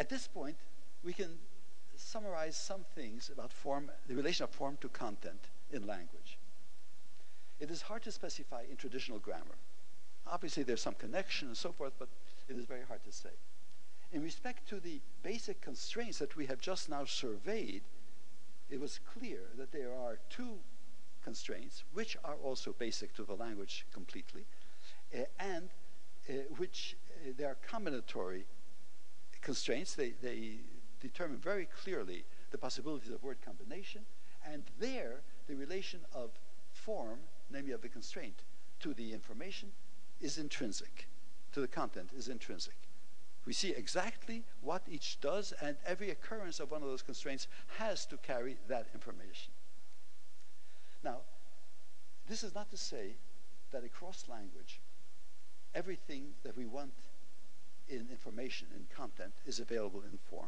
At this point, we can summarize some things about form, the relation of form to content in language. It is hard to specify in traditional grammar. Obviously, there's some connection and so forth, but it is very hard to say. In respect to the basic constraints that we have just now surveyed, it was clear that there are two constraints which are also basic to the language completely, and which they are combinatory constraints. They determine very clearly the possibilities of word combination, and there the relation of form, namely of the constraint, to the information is intrinsic, to the content is intrinsic. We see exactly what each does, and every occurrence of one of those constraints has to carry that information. Now, this is not to say that across language, everything that we want in information, in content, is available in form.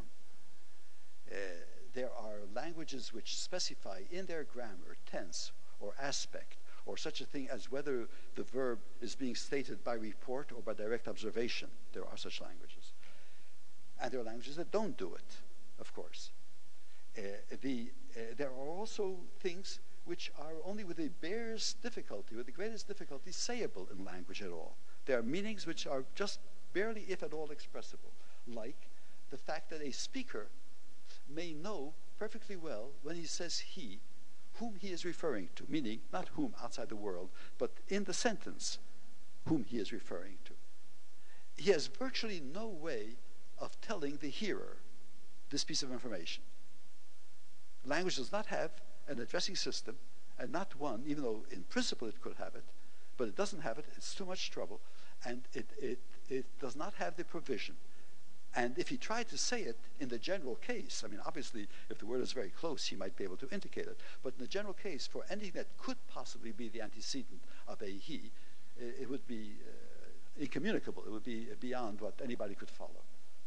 There are languages which specify in their grammar tense or aspect, or such a thing as whether the verb is being stated by report or by direct observation. There are such languages. And there are languages that don't do it, of course. There are also things which are only with the barest difficulty, with the greatest difficulty, sayable in language at all. There are meanings which are just barely, if at all, expressible, like the fact that a speaker may know perfectly well when he says he, whom he is referring to, meaning not whom outside the world, but in the sentence, whom he is referring to. He has virtually no way of telling the hearer this piece of information. Language does not have an addressing system, and not one, even though in principle it could have it, but it doesn't have it. It's too much trouble, and it does not have the provision. And if he tried to say it in the general case, I mean, obviously, if the word is very close, he might be able to indicate it. But in the general case, for anything that could possibly be the antecedent of a he, it would be incommunicable. It would be beyond what anybody could follow.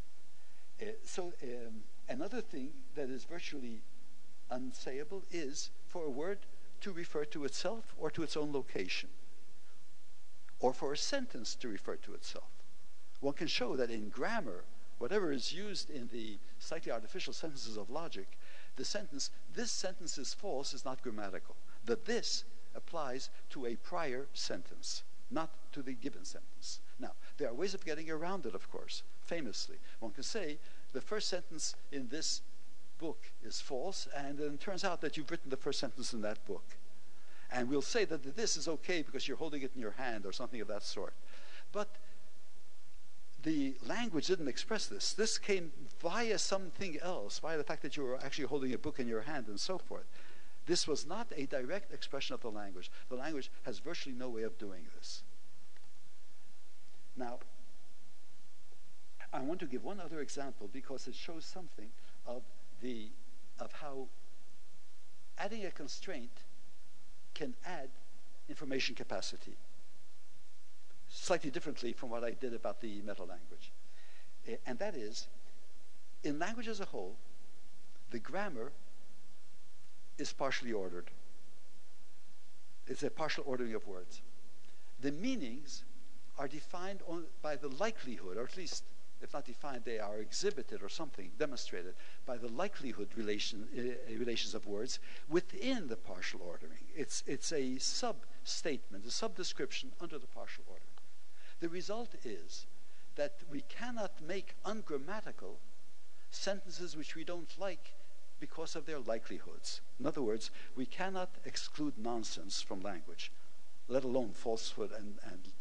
Another thing that is virtually unsayable is for a word to refer to itself or to its own location, or for a sentence to refer to itself. One can show that in grammar, whatever is used in the slightly artificial sentences of logic, the sentence, this sentence is false, is not grammatical. The this applies to a prior sentence, not to the given sentence. Now, there are ways of getting around it, of course, famously. One can say the first sentence in this book is false, and then it turns out that you've written the first sentence in that book. And we'll say that the this is okay because you're holding it in your hand or something of that sort. But the language didn't express this. This came via something else, via the fact that you were actually holding a book in your hand and so forth. This was not a direct expression of the language. The language has virtually no way of doing this. Now, I want to give one other example because it shows something of how adding a constraint can add information capacity, slightly differently from what I did about the meta-language. And that is, in language as a whole, the grammar is partially ordered. It's a partial ordering of words. The meanings are defined by the likelihood, or at least, if not defined, they are exhibited or something, demonstrated by the likelihood relations of words within the partial ordering. It's a sub-statement, a sub-description under the partial ordering. The result is that we cannot make ungrammatical sentences which we don't like because of their likelihoods. In other words, we cannot exclude nonsense from language, let alone falsehood and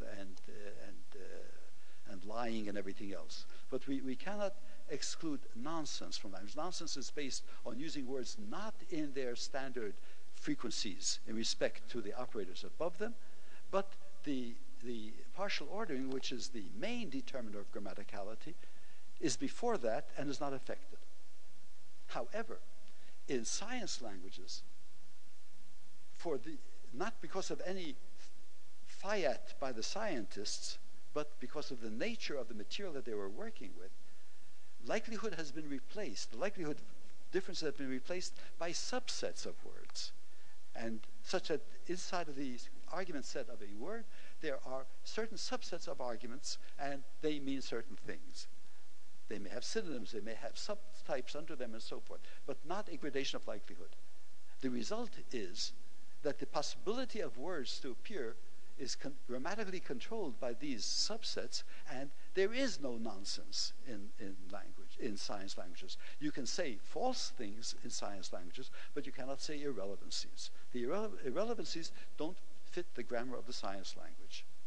lying and everything else. But we cannot exclude nonsense from language. Nonsense is based on using words not in their standard frequencies in respect to the operators above them, but the partial ordering, which is the main determiner of grammaticality, is before that and is not affected. However, in science languages, not because of any fiat by the scientists, but because of the nature of the material that they were working with, likelihood has been replaced. The likelihood differences have been replaced by subsets of words. And such that inside of the argument set of a word, there are certain subsets of arguments, and they mean certain things. They may have synonyms, they may have subtypes under them and so forth, but not a gradation of likelihood. The result is that the possibility of words to appear is grammatically controlled by these subsets, and there is no nonsense in science languages. You can say false things in science languages, but you cannot say irrelevancies. The irrelevancies don't fit the grammar of the science language.